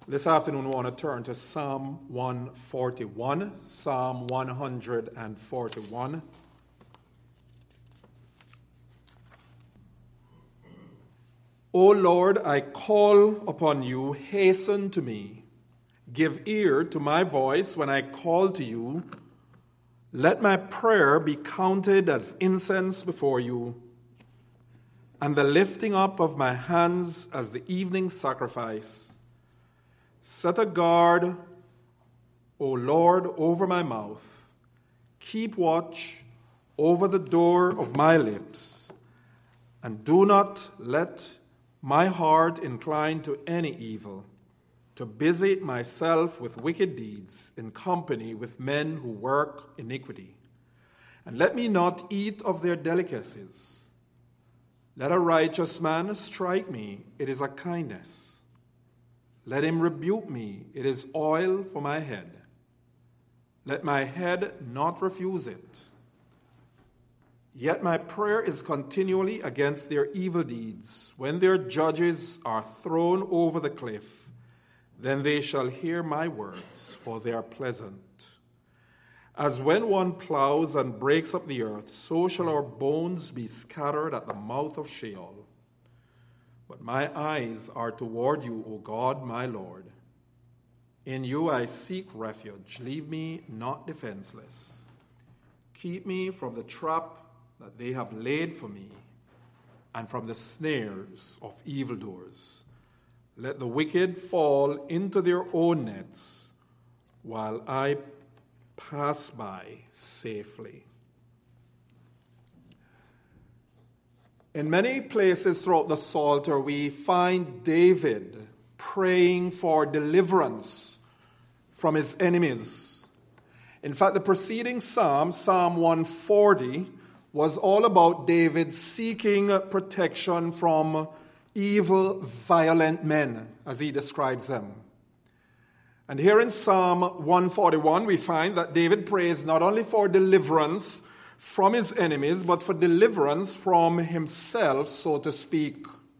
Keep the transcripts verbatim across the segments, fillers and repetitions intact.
This afternoon, we want to turn to Psalm one forty-one. Psalm one forty-one. O Lord, I call upon you, hasten to me. Give ear to my voice when I call to you. Let my prayer be counted as incense before you, and the lifting up of my hands as the evening sacrifice. Set a guard, O Lord, over my mouth. Keep watch over the door of my lips, and do not let my heart incline to any evil, to busy myself with wicked deeds in company with men who work iniquity. And let me not eat of their delicacies. Let a righteous man strike me, it is a kindness. Let him rebuke me, it is oil for my head. Let my head not refuse it. Yet my prayer is continually against their evil deeds. When their judges are thrown over the cliff, then they shall hear my words, for they are pleasant. As when one plows and breaks up the earth, so shall our bones be scattered at the mouth of Sheol. But my eyes are toward you, O God, my Lord. In you I seek refuge. Leave me not defenseless. Keep me from the trap that they have laid for me, and from the snares of evildoers. Let the wicked fall into their own nets, while I pass by safely. In many places throughout the Psalter, we find David praying for deliverance from his enemies. In fact, the preceding psalm, Psalm one forty, was all about David seeking protection from evil, violent men, as he describes them. And here in Psalm one forty-one, we find that David prays not only for deliverance from his enemies, but for deliverance from himself, so to speak.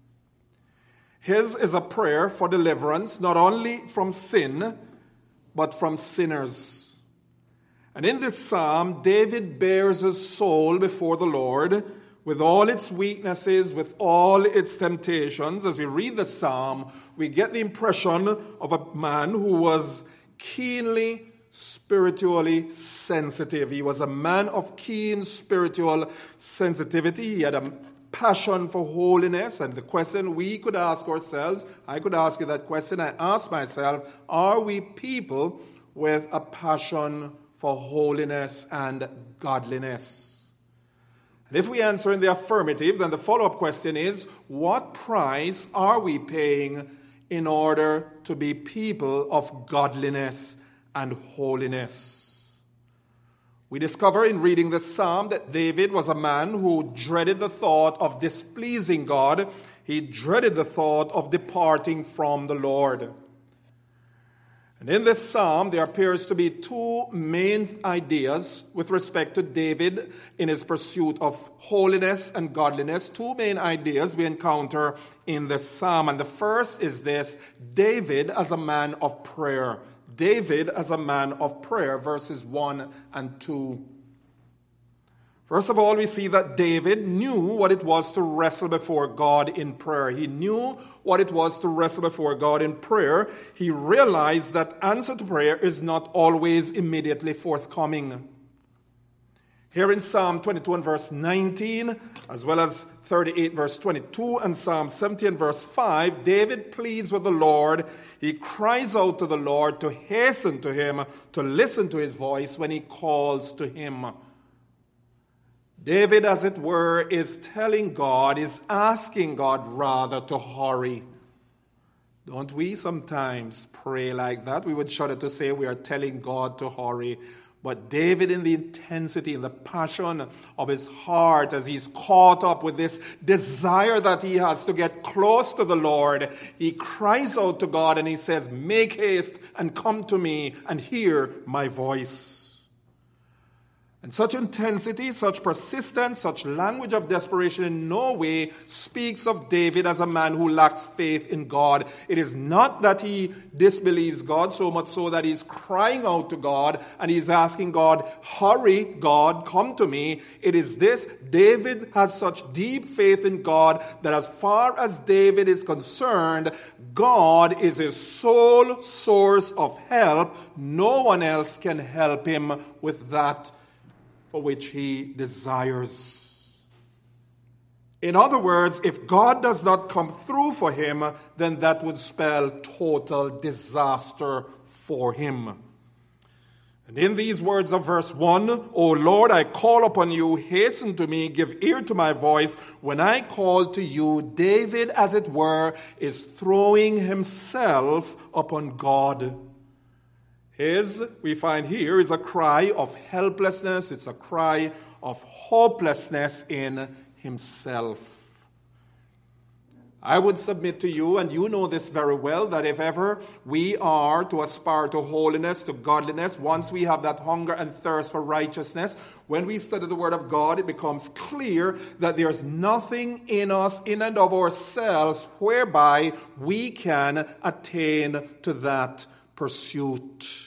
His is a prayer for deliverance not only from sin, but from sinners. And in this psalm, David bears his soul before the Lord with all its weaknesses, with all its temptations. As we read the psalm, we get the impression of a man who was keenly spiritually sensitive. He was a man of keen spiritual sensitivity. He had a passion for holiness. And the question we could ask ourselves, I could ask you that question, I ask myself, are we people with a passion for holiness and godliness? And if we answer in the affirmative, then the follow-up question is, what price are we paying in order to be people of godliness and holiness? We discover in reading the psalm that David was a man who dreaded the thought of displeasing God. He dreaded the thought of departing from the Lord. And in this psalm, there appears to be two main ideas with respect to David in his pursuit of holiness and godliness. Two main ideas we encounter in this psalm. And the first is this: David as a man of prayer. David as a man of prayer, verses one and two. First of all, we see that David knew what it was to wrestle before God in prayer. He knew what it was to wrestle before God in prayer. He realized that answer to prayer is not always immediately forthcoming. Here in Psalm twenty-two and verse nineteen, as well as thirty-eight verse twenty-two and Psalm seventy and verse five, David pleads with the Lord. He cries out to the Lord to hasten to him, to listen to his voice when he calls to him. David, as it were, is telling God, is asking God rather to hurry. Don't we sometimes pray like that? We would shudder to say we are telling God to hurry. But David, in the intensity and the passion of his heart, as he's caught up with this desire that he has to get close to the Lord, he cries out to God and he says, "Make haste and come to me and hear my voice." And such intensity, such persistence, such language of desperation in no way speaks of David as a man who lacks faith in God. It is not that he disbelieves God, so much so that he's crying out to God and he's asking God, hurry, God, come to me. It is this: David has such deep faith in God that as far as David is concerned, God is his sole source of help. No one else can help him with that for which he desires. In other words, if God does not come through for him, then that would spell total disaster for him. And in these words of verse one, O Lord, I call upon you, hasten to me, give ear to my voice. When I call to you, David, as it were, is throwing himself upon God. His, we find here, is a cry of helplessness. It's a cry of hopelessness in himself. I would submit to you, and you know this very well, that if ever we are to aspire to holiness, to godliness, once we have that hunger and thirst for righteousness, when we study the Word of God, it becomes clear that there's nothing in us, in and of ourselves, whereby we can attain to that pursuit.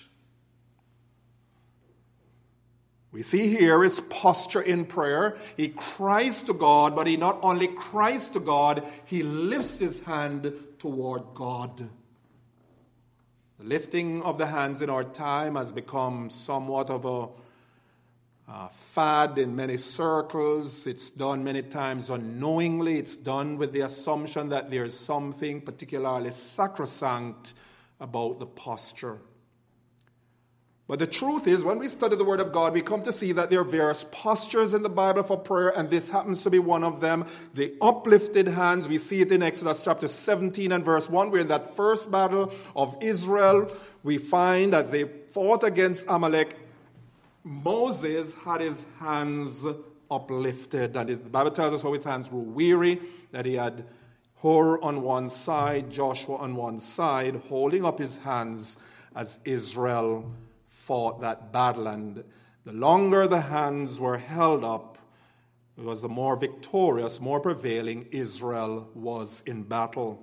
We see here his posture in prayer. He cries to God, but he not only cries to God, he lifts his hand toward God. The lifting of the hands in our time has become somewhat of a uh, fad in many circles. It's done many times unknowingly. It's done with the assumption that there's something particularly sacrosanct about the posture. But the truth is, when we study the Word of God, we come to see that there are various postures in the Bible for prayer, and this happens to be one of them. The uplifted hands, we see it in Exodus chapter seventeen and verse one, where in that first battle of Israel, we find as they fought against Amalek, Moses had his hands uplifted. And the Bible tells us how his hands grew weary, that he had Hur on one side, Joshua on one side, holding up his hands as Israel fought that battle. And the longer the hands were held up, it was the more victorious, more prevailing Israel was in battle.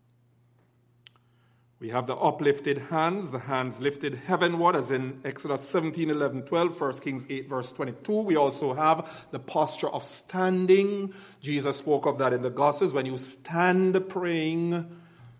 We have the uplifted hands, the hands lifted heavenward, as in Exodus seventeen, eleven, twelve, First Kings eight, verse twenty-two. We also have the posture of standing. Jesus spoke of that in the Gospels, when you stand praying.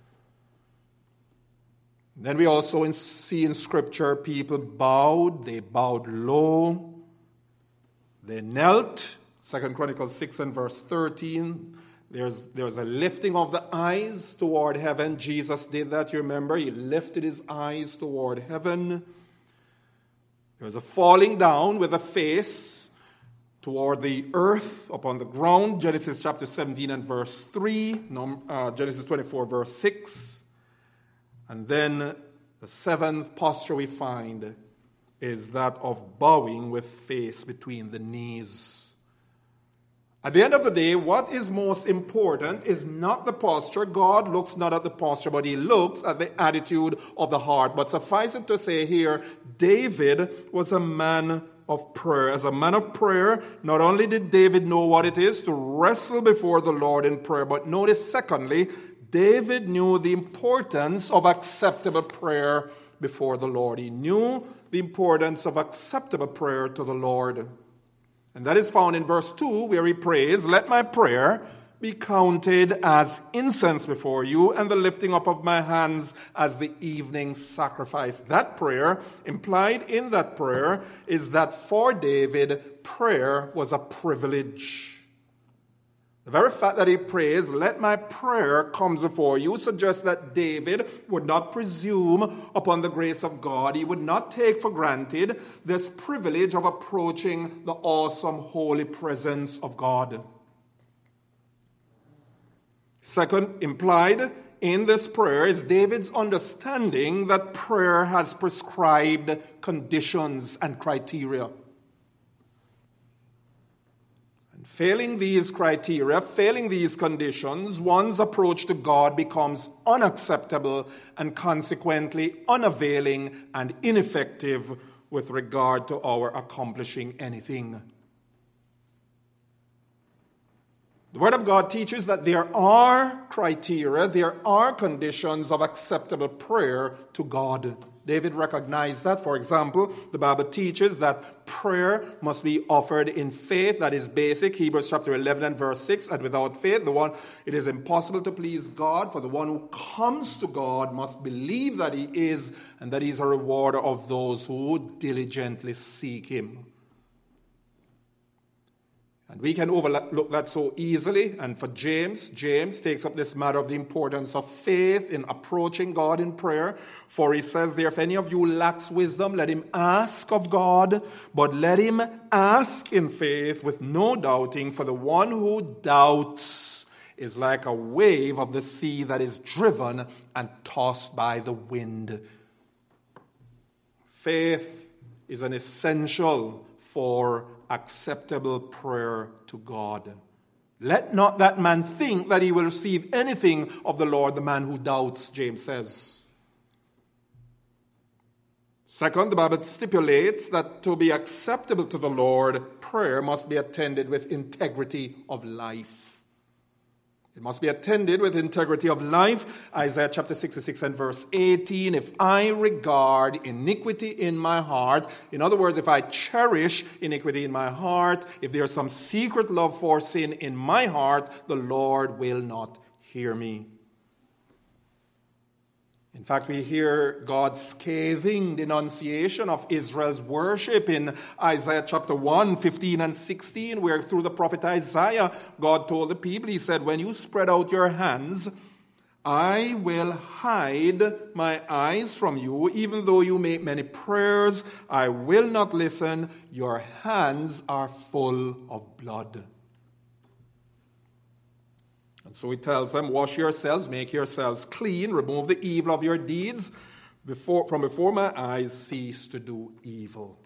Then we also in, see in Scripture people bowed, they bowed low, they knelt. Second Chronicles six and verse thirteen. There's, there's a lifting of the eyes toward heaven. Jesus did that, you remember. He lifted his eyes toward heaven. There's a falling down with a face toward the earth, upon the ground. Genesis chapter seventeen and verse three. Uh, Genesis twenty-four verse six. And then the seventh posture we find is that of bowing with face between the knees. At the end of the day, what is most important is not the posture. God looks not at the posture, but he looks at the attitude of the heart. But suffice it to say here, David was a man of prayer. As a man of prayer, not only did David know what it is to wrestle before the Lord in prayer, but notice secondly, David knew the importance of acceptable prayer before the Lord. He knew the importance of acceptable prayer to the Lord. And that is found in verse two, where he prays, let my prayer be counted as incense before you, and the lifting up of my hands as the evening sacrifice. That prayer, implied in that prayer, is that for David, prayer was a privilege. The very fact that he prays, let my prayer come before you, suggests that David would not presume upon the grace of God. He would not take for granted this privilege of approaching the awesome, holy presence of God. Second, implied in this prayer is David's understanding that prayer has prescribed conditions and criteria. Failing these criteria, failing these conditions, one's approach to God becomes unacceptable and consequently unavailing and ineffective with regard to our accomplishing anything. The Word of God teaches that there are criteria, there are conditions of acceptable prayer to God. David recognized that. For example, the Bible teaches that prayer must be offered in faith. That is basic. Hebrews chapter eleven and verse six. And without faith, the one it is impossible to please God. For the one who comes to God must believe that he is, and that he is a rewarder of those who diligently seek him. And we can overlook that so easily. And for James, James takes up this matter of the importance of faith in approaching God in prayer. For he says there, if any of you lacks wisdom, let him ask of God, but let him ask in faith with no doubting. For the one who doubts is like a wave of the sea that is driven and tossed by the wind. Faith is an essential for acceptable prayer to God. Let not that man think that he will receive anything of the Lord, the man who doubts, James says. Second, the Bible stipulates that to be acceptable to the Lord, prayer must be attended with integrity of life. It must be attended with integrity of life. Isaiah chapter sixty-six and verse eighteen, if I regard iniquity in my heart, in other words, if I cherish iniquity in my heart, if there's some secret love for sin in my heart, the Lord will not hear me. In fact, we hear God's scathing denunciation of Israel's worship in Isaiah chapter one, fifteen and sixteen, where through the prophet Isaiah, God told the people, he said, when you spread out your hands, I will hide my eyes from you, even though you make many prayers, I will not listen. Your hands are full of blood. And so he tells them, wash yourselves, make yourselves clean, remove the evil of your deeds. Before, from before my eyes, cease to do evil.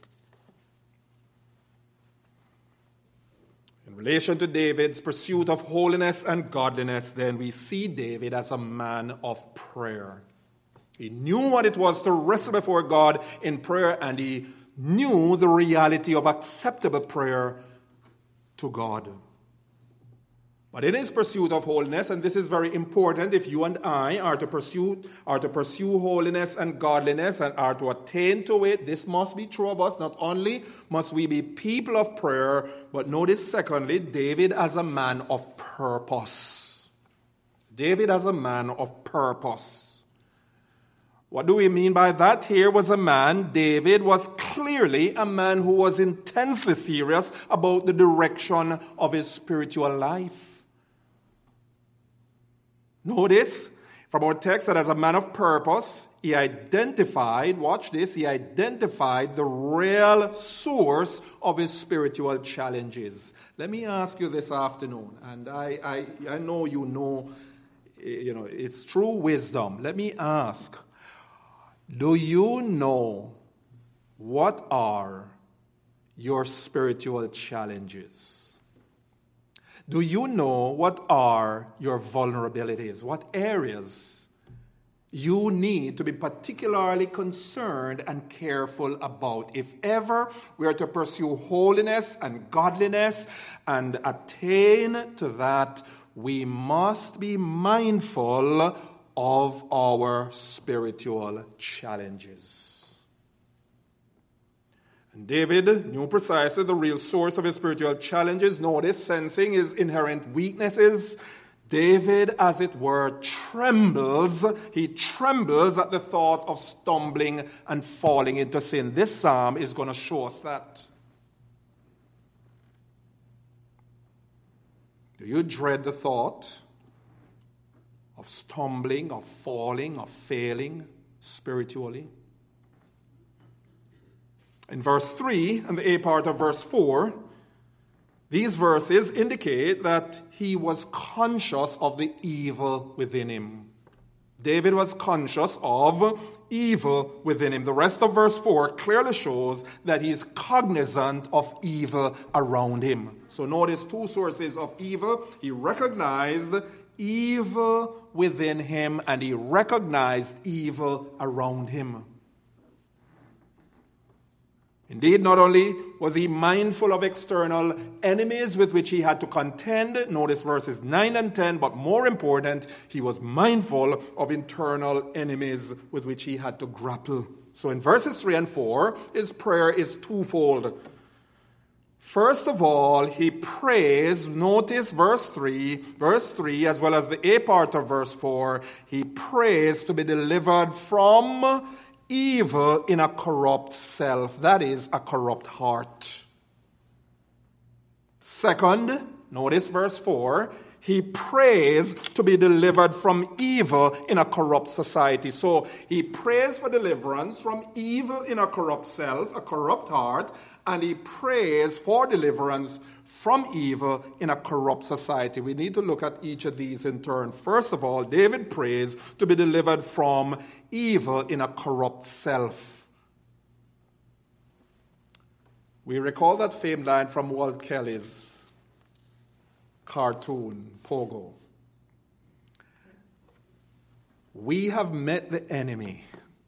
In relation to David's pursuit of holiness and godliness, then we see David as a man of prayer. He knew what it was to wrestle before God in prayer, and he knew the reality of acceptable prayer to God. But in his pursuit of holiness, and this is very important if you and I are to pursue, are to pursue holiness and godliness and are to attain to it, this must be true of us. Not only must we be people of prayer, but notice secondly, David as a man of purpose. David as a man of purpose. What do we mean by that? Here was a man, David was clearly a man who was intensely serious about the direction of his spiritual life. Notice from our text that as a man of purpose, he identified, watch this, he identified the real source of his spiritual challenges. Let me ask you this afternoon, and I, I, I know you know, you know, it's true wisdom. Let me ask, do you know what are your spiritual challenges? Do you know what are your vulnerabilities? What areas you need to be particularly concerned and careful about? If ever we are to pursue holiness and godliness and attain to that, we must be mindful of our spiritual challenges. And David knew precisely the real source of his spiritual challenges. Notice, sensing his inherent weaknesses, David, as it were, trembles. He trembles at the thought of stumbling and falling into sin. This psalm is going to show us that. Do you dread the thought of stumbling, of falling, of failing spiritually? In verse three and the A part of verse four, these verses indicate that he was conscious of the evil within him. David was conscious of evil within him. The rest of verse four clearly shows that he is cognizant of evil around him. So notice two sources of evil. He recognized evil within him and he recognized evil around him. Indeed, not only was he mindful of external enemies with which he had to contend, notice verses nine and ten, but more important, he was mindful of internal enemies with which he had to grapple. So in verses three and four, his prayer is twofold. First of all, he prays, notice verse three, verse three, as well as the A part of verse four, he prays to be delivered from evil in a corrupt self, that is, a corrupt heart. Second, notice verse four, he prays to be delivered from evil in a corrupt society. So he prays for deliverance from evil in a corrupt self, a corrupt heart, and he prays for deliverance from evil in a corrupt society. We need to look at each of these in turn. First of all, David prays to be delivered from evil in a corrupt self. We recall that famed line from Walt Kelly's cartoon, Pogo. We have met the enemy,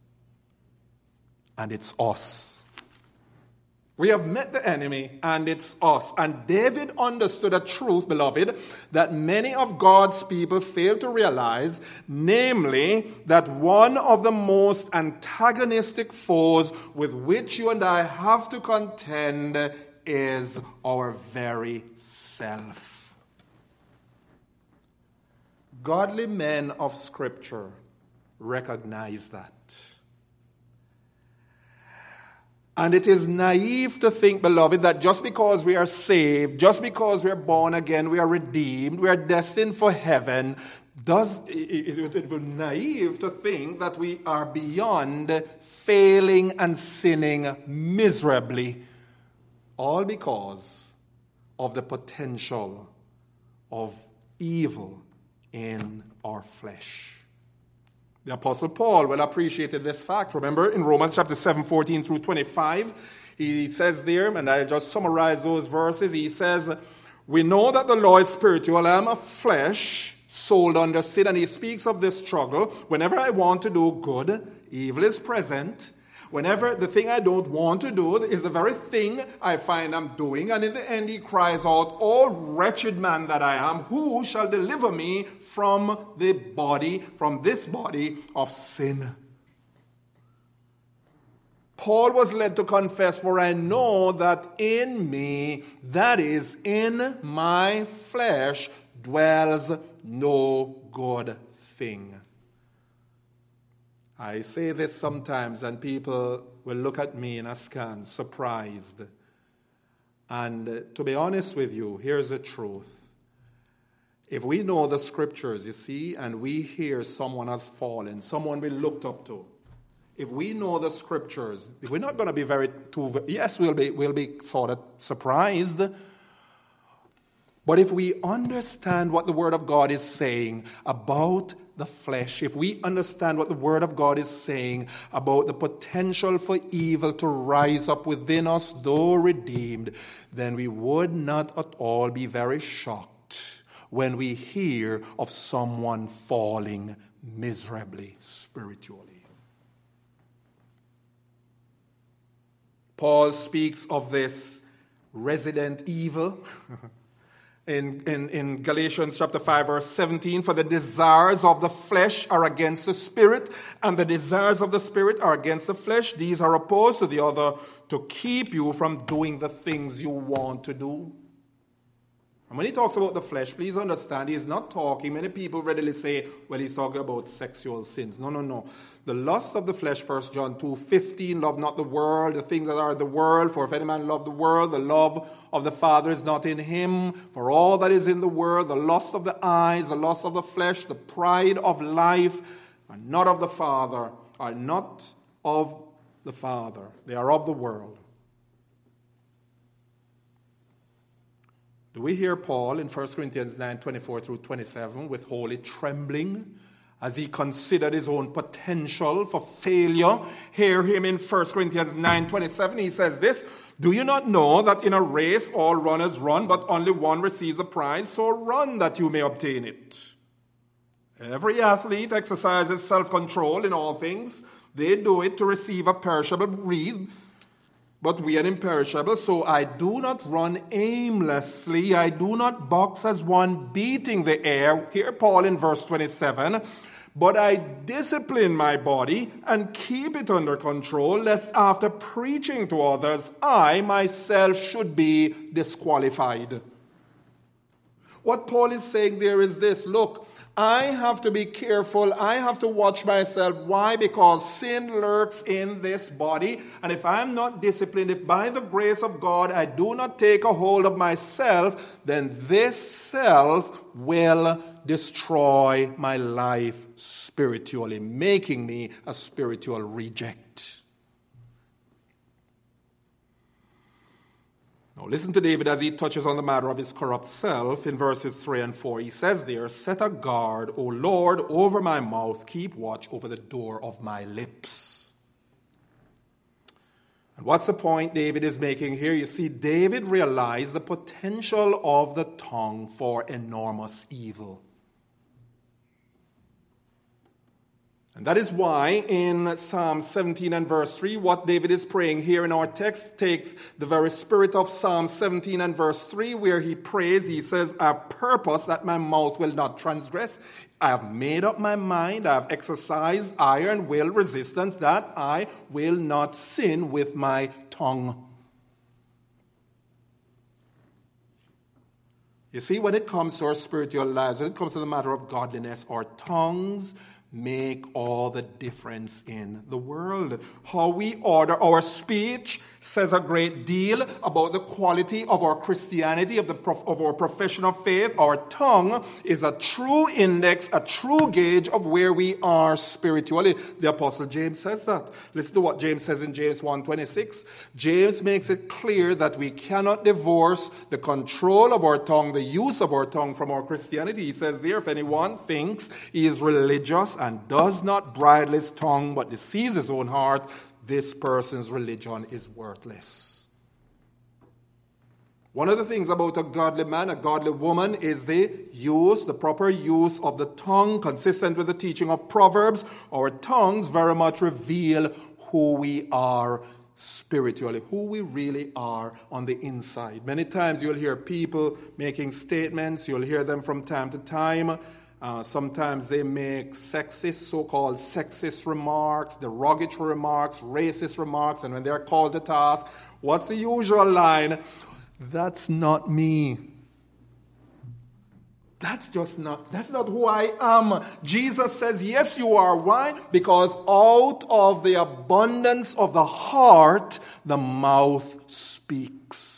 and it's us. We have met the enemy, and it's us. And David understood a truth, beloved, that many of God's people fail to realize, namely, that one of the most antagonistic foes with which you and I have to contend is our very self. Godly men of Scripture recognize that. And it is naive to think, beloved, that just because we are saved, just because we are born again, we are redeemed, we are destined for heaven, does it, it, it would be naive to think that we are beyond failing and sinning miserably, all because of the potential of evil in our flesh. The Apostle Paul well appreciated this fact. Remember in Romans chapter seven, fourteen through twenty-five, he says there, and I'll just summarize those verses, he says, we know that the law is spiritual, I am of flesh, sold under sin, and he speaks of this struggle. Whenever I want to do good, evil is present. Whenever the thing I don't want to do is the very thing I find I'm doing. And in the end he cries out, "O wretched man that I am, who shall deliver me from the body, from this body of sin?" Paul was led to confess, "For I know that in me, that is, in my flesh, dwells no good thing." I say this sometimes and people will look at me in askance, surprised. And uh, to be honest with you, here's the truth. If we know the scriptures, you see, and we hear someone has fallen, someone we looked up to, if we know the scriptures, we're not going to be very too, yes, we'll be, we'll be sort of surprised. But if we understand what the Word of God is saying about the flesh, if we understand what the Word of God is saying about the potential for evil to rise up within us, though redeemed, then we would not at all be very shocked when we hear of someone falling miserably spiritually. Paul speaks of this resident evil In, in, in Galatians chapter five, verse seventeen, "For the desires of the flesh are against the spirit, and the desires of the spirit are against the flesh. These are opposed to the other to keep you from doing the things you want to do." And when he talks about the flesh, please understand, he is not talking, many people readily say, well, he's talking about sexual sins. No, no, no. The lust of the flesh, First John two fifteen, "Love not the world, the things that are in the world. For if any man love the world, the love of the Father is not in him. For all that is in the world, the lust of the eyes, the lust of the flesh, the pride of life, are not of the Father, are not of the Father. They are of the world." Do we hear Paul in First Corinthians nine, twenty-four through twenty-seven with holy trembling as he considered his own potential for failure? Hear him in First Corinthians nine, twenty-seven. He says this, "Do you not know that in a race all runners run, but only one receives a prize? So run that you may obtain it. Every athlete exercises self-control in all things. They do it to receive a perishable wreath, but we are imperishable. So I do not run aimlessly. I do not box as one beating the air. Here Paul in verse twenty-seven. But I discipline my body and keep it under control, lest after preaching to others, I myself should be disqualified. What Paul is saying there is this: look, I have to be careful. I have to watch myself. Why? Because sin lurks in this body. And if I'm not disciplined, if by the grace of God I do not take a hold of myself, then this self will destroy my life spiritually, making me a spiritual reject. Now listen to David as he touches on the matter of his corrupt self in verses three and four. He says there, "Set a guard, O Lord, over my mouth. Keep watch over the door of my lips." And what's the point David is making here? You see, David realized the potential of the tongue for enormous evil. And that is why in Psalm seventeen and verse three, what David is praying here in our text takes the very spirit of Psalm seventeen and verse three, where he prays, he says, "I have purpose that my mouth will not transgress. I have made up my mind, I have exercised iron will resistance, that I will not sin with my tongue." You see, when it comes to our spiritual lives, when it comes to the matter of godliness, our tongues make all the difference in the world. How we order our speech says a great deal about the quality of our Christianity, of the of our profession of faith. Our tongue is a true index, a true gauge of where we are spiritually. The Apostle James says that. Listen to what James says in James one twenty-six. James makes it clear that we cannot divorce the control of our tongue, the use of our tongue, from our Christianity. He says there, "If anyone thinks he is religious and does not bridle his tongue but deceives his own heart, this person's religion is worthless." One of the things about a godly man, a godly woman, is the use, the proper use of the tongue, consistent with the teaching of Proverbs. Our tongues very much reveal who we are spiritually, who we really are on the inside. Many times you'll hear people making statements, you'll hear them from time to time. Uh, sometimes they make sexist, so-called sexist remarks, derogatory remarks, racist remarks, and when they're called to task, what's the usual line? "That's not me. That's just not, that's not who I am." Jesus says, yes, you are. Why? Because out of the abundance of the heart, the mouth speaks.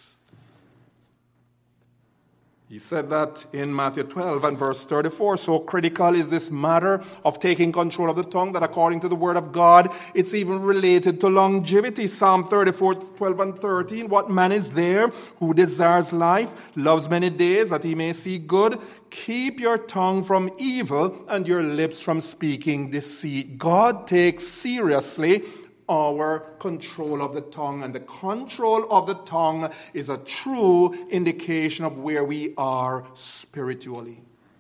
He said that in Matthew twelve and verse thirty-four. So critical is this matter of taking control of the tongue that according to the word of God, it's even related to longevity. Psalm thirty-four, twelve and thirteen. "What man is there who desires life, loves many days, that he may see good? Keep your tongue from evil and your lips from speaking deceit." God takes seriously our control of the tongue, and the control of the tongue is a true indication of where we are spiritually.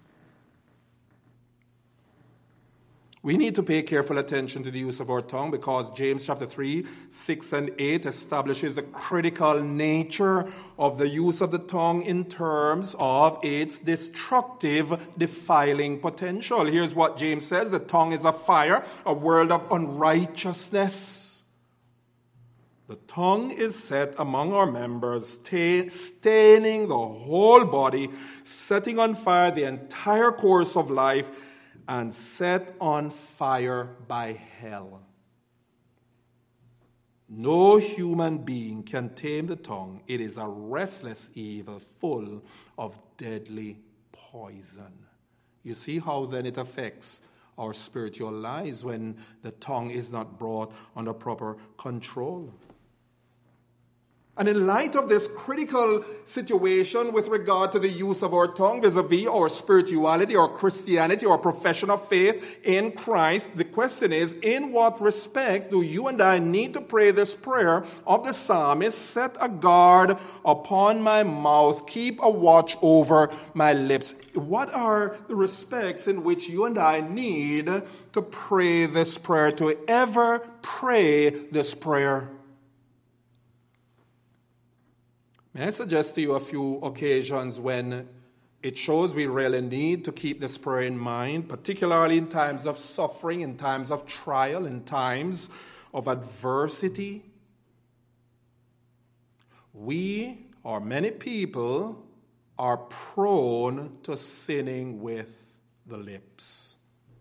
We need to pay careful attention to the use of our tongue, because James chapter three, six and eight establishes the critical nature of the use of the tongue in terms of its destructive, defiling potential. Here's what James says: "The tongue is a fire, a world of unrighteousness. The tongue is set among our members, staining the whole body, setting on fire the entire course of life, and set on fire by hell. No human being can tame the tongue. It is a restless evil full of deadly poison." You see how then it affects our spiritual lives when the tongue is not brought under proper control. And in light of this critical situation with regard to the use of our tongue vis-a-vis our spirituality, our Christianity, our profession of faith in Christ, the question is, in what respect do you and I need to pray this prayer of the psalmist? "Set a guard upon my mouth, keep a watch over my lips." What are the respects in which you and I need to pray this prayer, to ever pray this prayer? May I suggest to you a few occasions when it shows we really need to keep this prayer in mind, particularly in times of suffering, in times of trial, in times of adversity. We, or many people, are prone to sinning with the lips.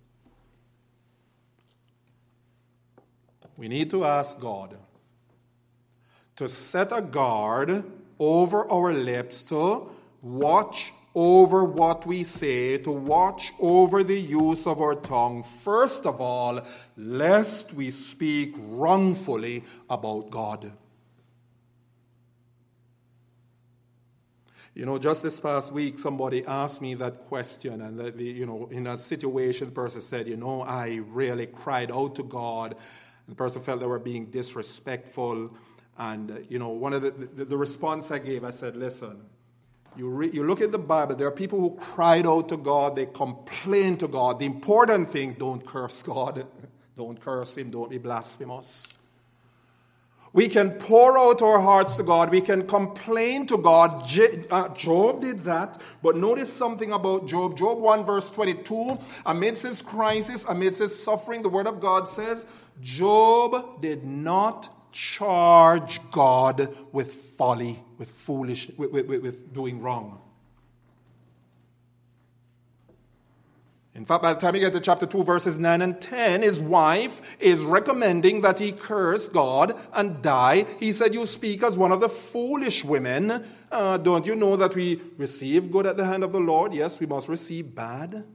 We need to ask God to set a guard over our lips, to watch over what we say, to watch over the use of our tongue, first of all, lest we speak wrongfully about God. You know, just this past week, somebody asked me that question, and that the, you know, in that situation, the person said, you know, I really cried out to God. The person felt they were being disrespectful. And, uh, you know, one of the, the, the response I gave, I said, listen, you, re- you look at the Bible, there are people who cried out to God, they complained to God. The important thing, don't curse God. Don't curse him, don't be blasphemous. We can pour out our hearts to God. We can complain to God. J- uh, Job did that. But notice something about Job. Job one verse twenty-two. Amidst his crisis, amidst his suffering, the word of God says, Job did not charge God with folly, with foolish, with, with, with doing wrong. In fact, by the time you get to chapter two, verses nine and ten, his wife is recommending that he curse God and die. He said, you speak as one of the foolish women. Uh, don't you know that we receive good at the hand of the Lord? Yes, we must receive bad.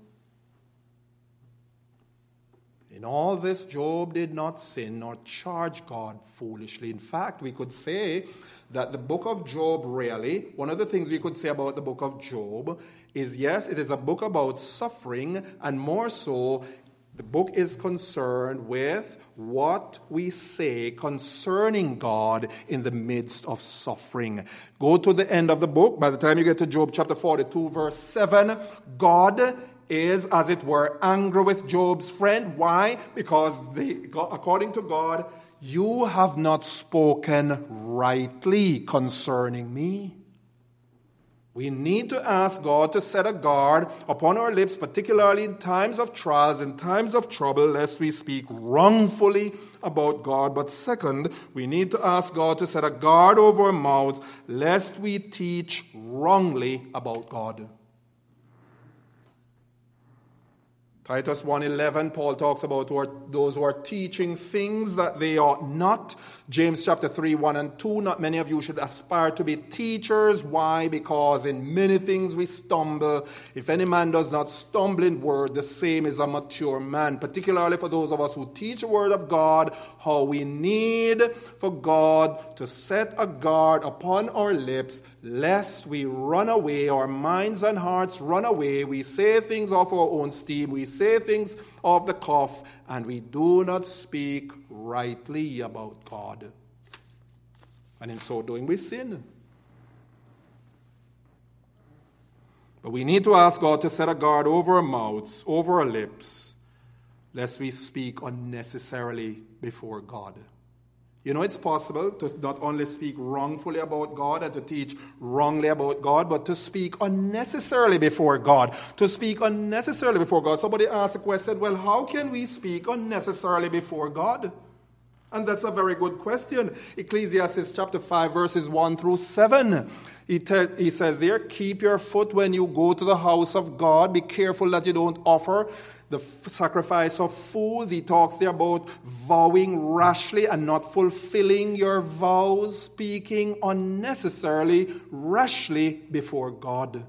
In all this, Job did not sin nor charge God foolishly. In fact, we could say that the book of Job really, one of the things we could say about the book of Job is, yes, it is a book about suffering, and more so, the book is concerned with what we say concerning God in the midst of suffering. Go to the end of the book. By the time you get to Job chapter forty-two, verse seven, God is, as it were, angry with Job's friend. Why? Because they, according to God, you have not spoken rightly concerning me. We need to ask God to set a guard upon our lips, particularly in times of trials, in times of trouble, lest we speak wrongfully about God. But second, we need to ask God to set a guard over our mouths, lest we teach wrongly about God. Titus one eleven, Paul talks about those who are teaching things that they ought not. James chapter three, one and two, not many of you should aspire to be teachers. Why? Because in many things we stumble. If any man does not stumble in word, the same is a mature man. Particularly for those of us who teach the word of God, how we need for God to set a guard upon our lips, lest we run away, our minds and hearts run away. We say things off our own steam. We say things off the cuff, and we do not speak rightly about God. And in so doing, we sin. But we need to ask God to set a guard over our mouths, over our lips, lest we speak unnecessarily before God. You know, it's possible to not only speak wrongfully about God and to teach wrongly about God, but to speak unnecessarily before God. To speak unnecessarily before God. Somebody asked a question, well, how can we speak unnecessarily before God? And that's a very good question. Ecclesiastes chapter five, verses one through seven. He, te- he says there, keep your foot when you go to the house of God. Be careful that you don't offer the f- sacrifice of fools. He talks there about vowing rashly and not fulfilling your vows, speaking unnecessarily, rashly before God.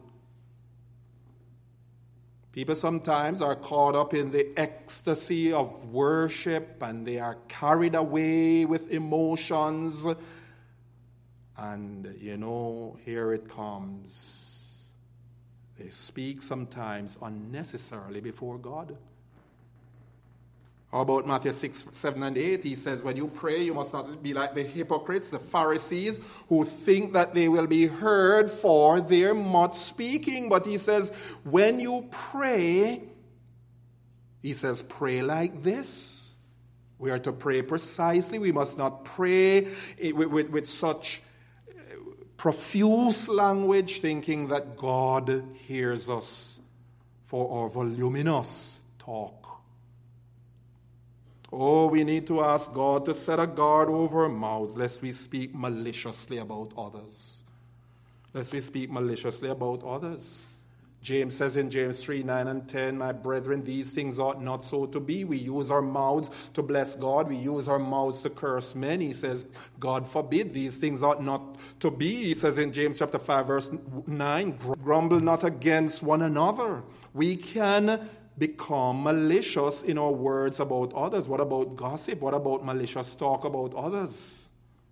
People sometimes are caught up in the ecstasy of worship and they are carried away with emotions. And, you know, here it comes. They speak sometimes unnecessarily before God. How about Matthew six, seven, and eight? He says, when you pray, you must not be like the hypocrites, the Pharisees, who think that they will be heard for their much speaking. But he says, when you pray, he says, pray like this. We are to pray precisely. We must not pray with, with, with such profuse language, thinking that God hears us for our voluminous talk. Oh, we need to ask God to set a guard over our mouths, lest we speak maliciously about others. Lest we speak maliciously about others. James says in James three, nine and ten, my brethren, these things ought not so to be. We use our mouths to bless God. We use our mouths to curse men. He says, God forbid, these things ought not to be. He says in James chapter five, verse nine, grumble not against one another. We can become malicious in our words about others. What about gossip? What about malicious talk about others?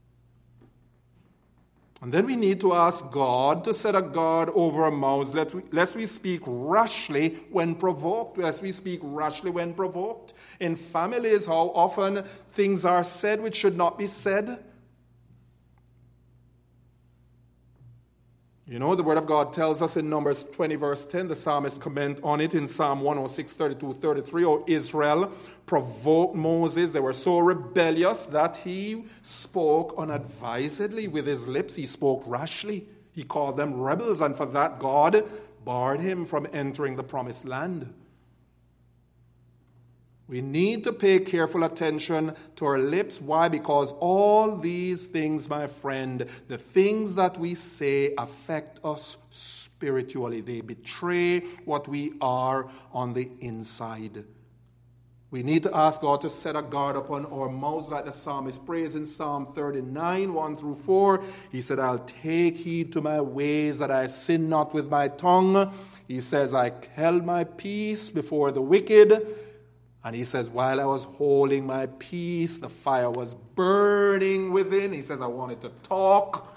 And then we need to ask God to set a guard over our mouths, lest we, lest we speak rashly when provoked, lest we speak rashly when provoked. In families, how often things are said which should not be said. You know, the Word of God tells us in Numbers twenty, verse ten, the psalmist comment on it in Psalm one oh six, thirty-two, thirty-three, oh, Israel provoked Moses. They were so rebellious that he spoke unadvisedly with his lips. He spoke rashly. He called them rebels, and for that God barred him from entering the promised land. We need to pay careful attention to our lips. Why? Because all these things, my friend, the things that we say affect us spiritually. They betray what we are on the inside. We need to ask God to set a guard upon our mouths like the psalmist prays in Psalm thirty-nine, one through four. He said, I'll take heed to my ways that I sin not with my tongue. He says, I held my peace before the wicked. And he says, while I was holding my peace, the fire was burning within. He says, I wanted to talk.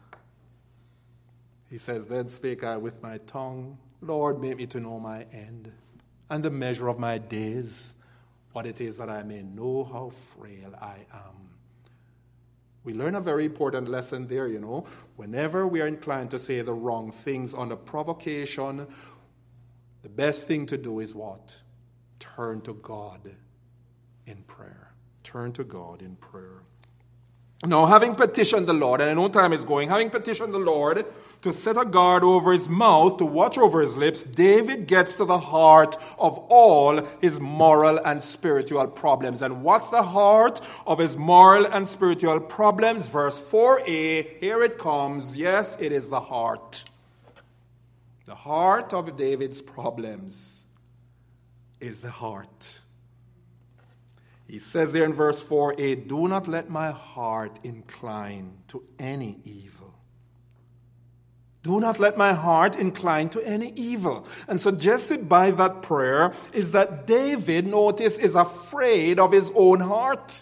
He says, then spake I with my tongue, Lord, make me to know my end and the measure of my days, what it is that I may know how frail I am. We learn a very important lesson there, you know. Whenever we are inclined to say the wrong things under provocation, the best thing to do is what? Turn to God in prayer. Turn to God in prayer. Now, having petitioned the Lord, and I know time is going, having petitioned the Lord to set a guard over his mouth, to watch over his lips, David gets to the heart of all his moral and spiritual problems. And what's the heart of his moral and spiritual problems? Verse four a, here it comes. Yes, it is the heart. The heart of David's problems is the heart. He says there in verse four a, do not let my heart incline to any evil. Do not let my heart incline to any evil. And suggested by that prayer is that David, notice, is afraid of his own heart.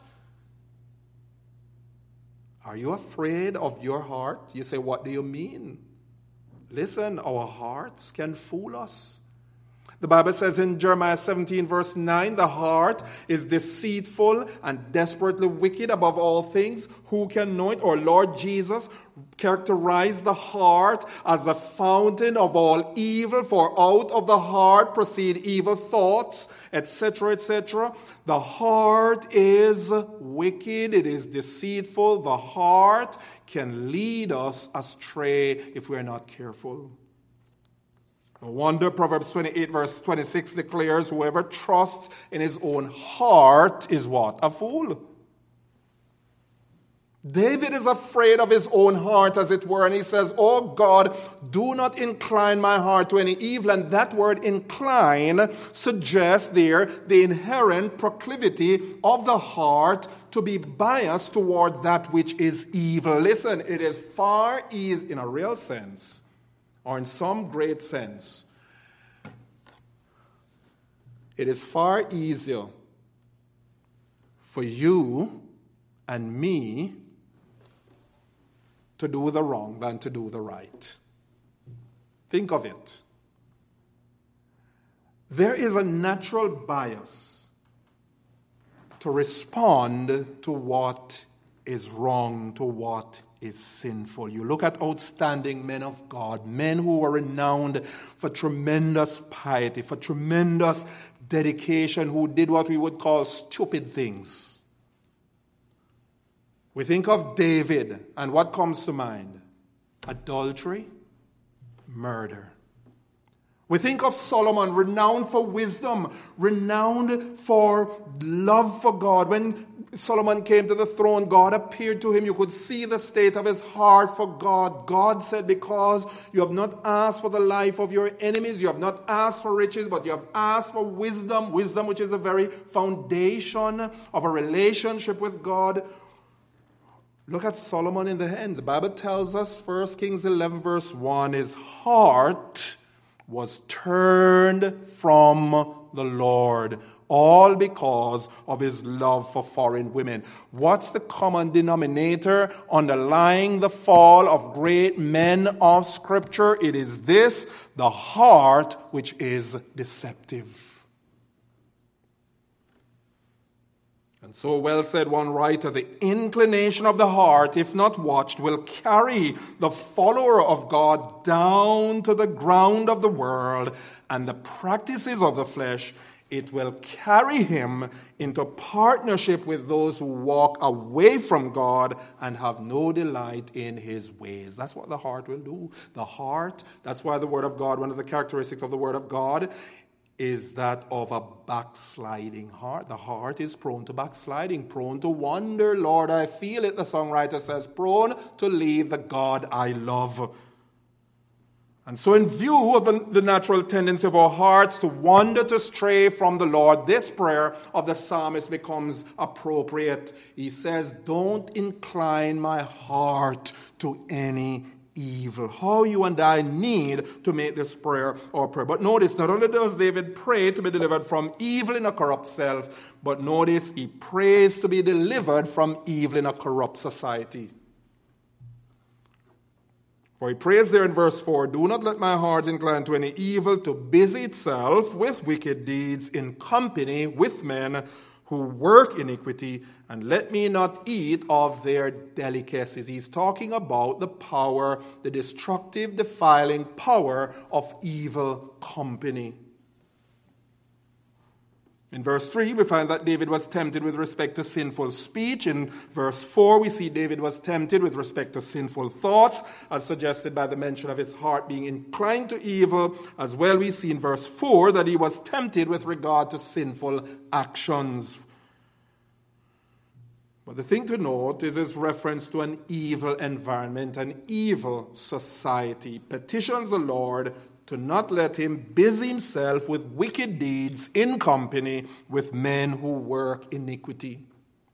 Are you afraid of your heart? You say, what do you mean? Listen, our hearts can fool us. The Bible says in Jeremiah seventeen, verse nine, the heart is deceitful and desperately wicked above all things. Who can know it? Or Lord Jesus characterized the heart as the fountain of all evil, for out of the heart proceed evil thoughts, et cetera, et cetera. The heart is wicked. It is deceitful. The heart can lead us astray if we're not careful. No wonder Proverbs twenty-eight, verse twenty-six declares, whoever trusts in his own heart is what? A fool. David is afraid of his own heart, as it were, and he says, oh God, do not incline my heart to any evil. And that word incline suggests there the inherent proclivity of the heart to be biased toward that which is evil. Listen, it is far easier, in a real sense, or in some great sense, it is far easier for you and me to do the wrong than to do the right. Think of it. There is a natural bias to respond to what is wrong, to what is sinful. You look at outstanding men of God, men who were renowned for tremendous piety, for tremendous dedication, who did what we would call stupid things. We think of David, and what comes to mind? adultery, murder. We think of Solomon, renowned for wisdom, renowned for love for God. When Solomon came to the throne, God appeared to him. You could see the state of his heart for God. God said, because you have not asked for the life of your enemies, you have not asked for riches, but you have asked for wisdom, wisdom which is the very foundation of a relationship with God. Look at Solomon in the end. The Bible tells us, First Kings eleven verse one, his heart was turned from the Lord, all because of his love for foreign women. What's the common denominator underlying the fall of great men of Scripture? It is this: the heart which is deceptive. And so well said one writer, the inclination of the heart, if not watched, will carry the follower of God down to the ground of the world, and the practices of the flesh, it will carry him into partnership with those who walk away from God and have no delight in his ways. That's what the heart will do. The heart, that's why the Word of God, one of the characteristics of the Word of God is that of a backsliding heart. The heart is prone to backsliding, prone to wander. Lord, I feel it, the songwriter says, prone to leave the God I love. And so in view of the, the natural tendency of our hearts to wander, to stray from the Lord, this prayer of the psalmist becomes appropriate. He says, don't incline my heart to any evil. How you and I need to make this prayer our prayer. But notice, not only does David pray to be delivered from evil in a corrupt self, but notice he prays to be delivered from evil in a corrupt society. For he prays there in verse four, do not let my heart incline to any evil, to busy itself with wicked deeds in company with men who work iniquity, and let me not eat of their delicacies. He's talking about the power, the destructive, defiling power of evil company. In verse three, we find that David was tempted with respect to sinful speech. In verse four, we see David was tempted with respect to sinful thoughts, as suggested by the mention of his heart being inclined to evil. As well, we see in verse four that he was tempted with regard to sinful actions. But the thing to note is his reference to an evil environment, an evil society. He petitions the Lord to not let him busy himself with wicked deeds in company with men who work iniquity.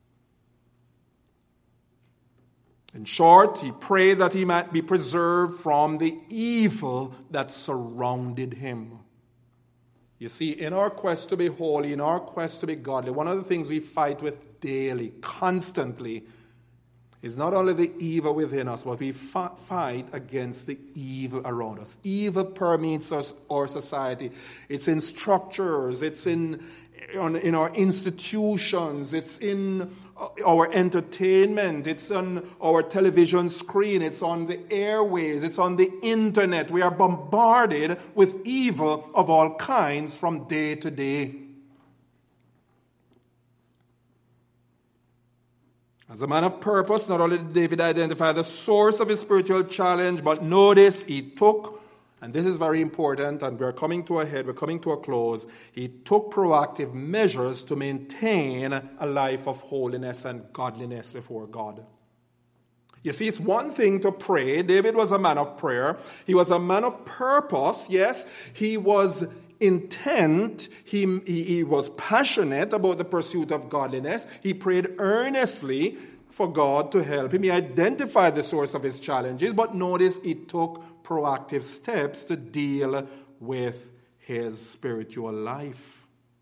In short, he prayed that he might be preserved from the evil that surrounded him. You see, in our quest to be holy, in our quest to be godly, one of the things we fight with daily, constantly, is not only the evil within us, but we fa- fight against the evil around us. Evil permeates us, our society. It's in structures, it's in, in our institutions, it's in our entertainment, it's on our television screen, it's on the airways, it's on the internet. We are bombarded with evil of all kinds from day to day. As a man of purpose, not only did David identify the source of his spiritual challenge, but notice he took, and this is very important, and we're coming to a head, we're coming to a close, he took proactive measures to maintain a life of holiness and godliness before God. You see, it's one thing to pray. David was a man of prayer. He was a man of purpose, yes. He was intent, he, he, he was passionate about the pursuit of godliness. He prayed earnestly for God to help him. He identified the source of his challenges, but notice he took proactive steps to deal with his spiritual life.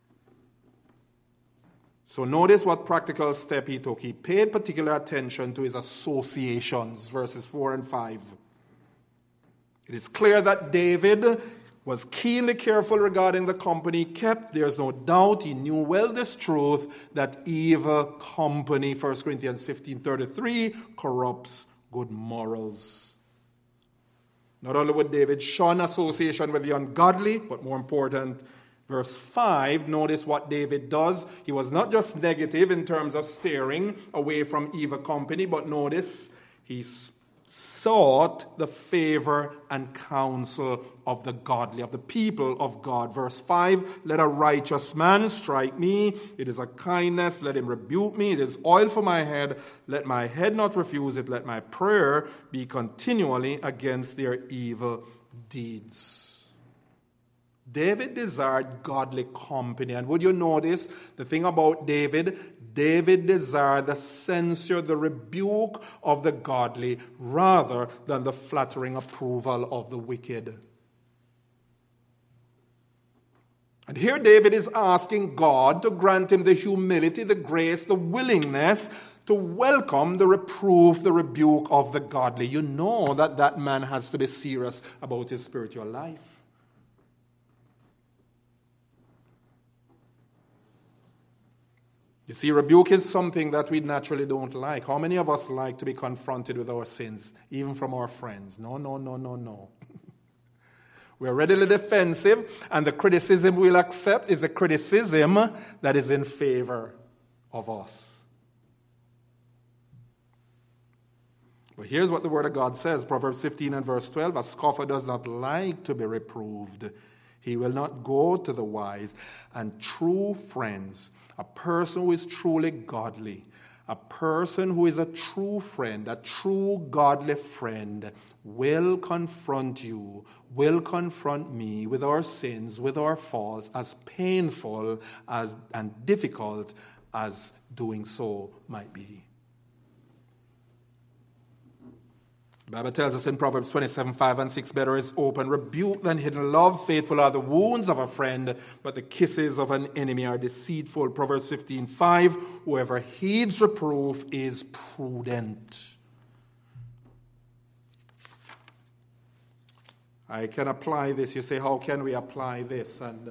So notice what practical step he took. He paid particular attention to his associations, verses four and five. It is clear that David was keenly careful regarding the company he kept. There's no doubt he knew well this truth, that evil company, First Corinthians fifteen thirty-three, corrupts good morals. Not only would David shun association with the ungodly, but more important, verse five, notice what David does. He was not just negative in terms of steering away from evil company, but notice he sought the favor and counsel of the godly, of the people of God. Verse five, let a righteous man strike me. It is a kindness. Let him rebuke me. It is oil for my head. Let my head not refuse it. Let my prayer be continually against their evil deeds. David desired godly company. And would you notice the thing about David? David desired the censure, the rebuke of the godly, rather than the flattering approval of the wicked. And here David is asking God to grant him the humility, the grace, the willingness to welcome the reproof, the rebuke of the godly. You know that that man has to be serious about his spiritual life. You see, rebuke is something that we naturally don't like. How many of us like to be confronted with our sins, even from our friends? No, no, no, no, no. We're readily defensive, and the criticism we'll accept is the criticism that is in favor of us. But here's what the Word of God says, Proverbs fifteen and verse twelve, a scoffer does not like to be reproved. He will not go to the wise. And true friends, a person who is truly godly, a person who is a true friend, a true godly friend, will confront you, will confront me with our sins, with our faults, as painful as and difficult as doing so might be. The Bible tells us in Proverbs twenty-seven, five and six, better is open rebuke than hidden love. Faithful are the wounds of a friend, but the kisses of an enemy are deceitful. Proverbs fifteen, five, whoever heeds reproof is prudent. I can apply this. You say, how can we apply this? And, uh,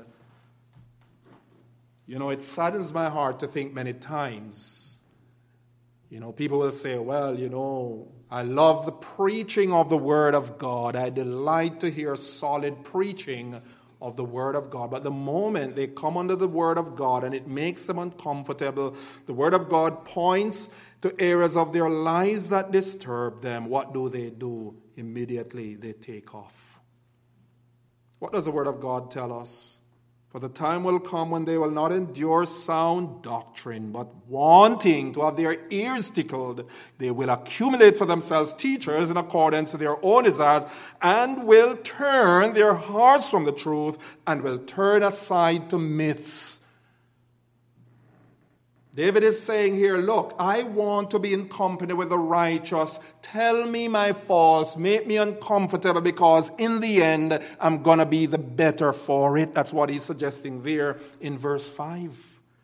you know, it saddens my heart to think many times, you know, people will say, well, you know, I love the preaching of the Word of God. I delight to hear solid preaching of the Word of God. But the moment they come under the Word of God and it makes them uncomfortable, the Word of God points to areas of their lives that disturb them. What do they do? Immediately they take off. What does the Word of God tell us? For the time will come when they will not endure sound doctrine, but wanting to have their ears tickled, they will accumulate for themselves teachers in accordance to their own desires, and will turn their hearts from the truth, and will turn aside to myths. David is saying here, look, I want to be in company with the righteous. Tell me my faults. Make me uncomfortable, because in the end, I'm going to be the better for it. That's what he's suggesting there in verse five.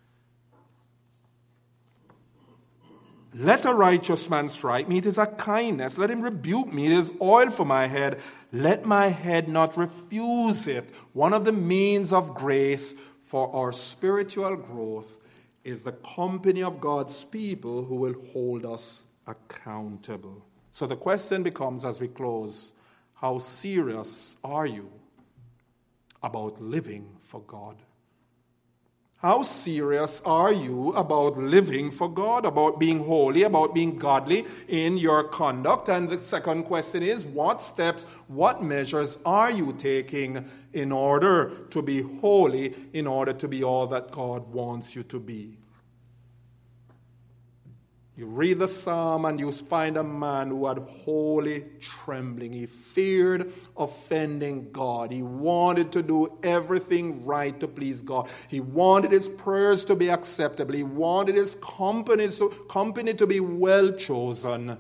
Let a righteous man strike me. It is a kindness. Let him rebuke me. It is oil for my head. Let my head not refuse it. One of the means of grace for our spiritual growth is the company of God's people who will hold us accountable. So the question becomes, as we close, how serious are you about living for God? How serious are you about living for God, about being holy, about being godly in your conduct? And the second question is, what steps, what measures are you taking in order to be holy, in order to be all that God wants you to be? You read the psalm and you find a man who had holy trembling. He feared offending God. He wanted to do everything right to please God. He wanted his prayers to be acceptable. He wanted his company to, company to be well chosen.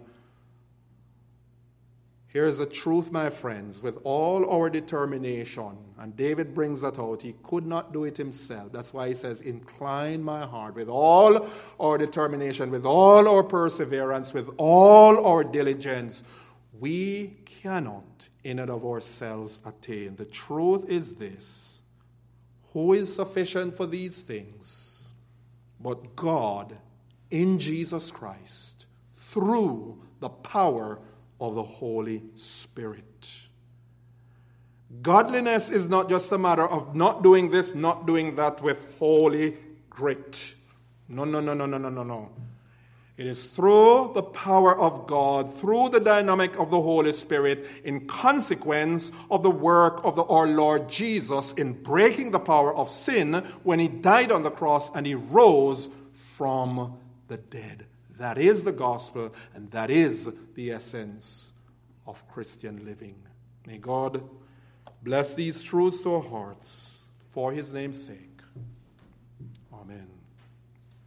Here's the truth, my friends, with all our determination, and David brings that out, he could not do it himself. That's why he says, incline my heart with all our determination, with all our perseverance, with all our diligence. We cannot in and of ourselves attain. The truth is this: who is sufficient for these things but God in Jesus Christ through the power of the Holy Spirit. Godliness is not just a matter of not doing this, not doing that with holy grit. No, no, no, no, no, no, no, no. It is through the power of God, through the dynamic of the Holy Spirit, in consequence of the work of the, our Lord Jesus in breaking the power of sin when he died on the cross and he rose from the dead. That is the gospel, and that is the essence of Christian living. May God bless these truths to our hearts for his name's sake. Amen.